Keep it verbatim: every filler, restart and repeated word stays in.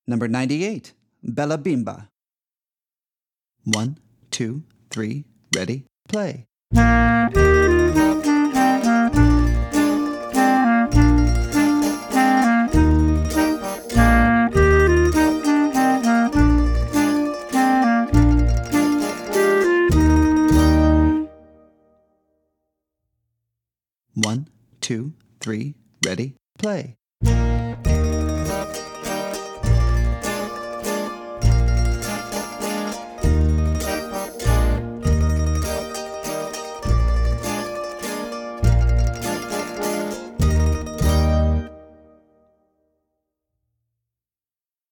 Number ninety-eight, Bella Bimba. One, two, three, ready, play. One, two, three, ready, play.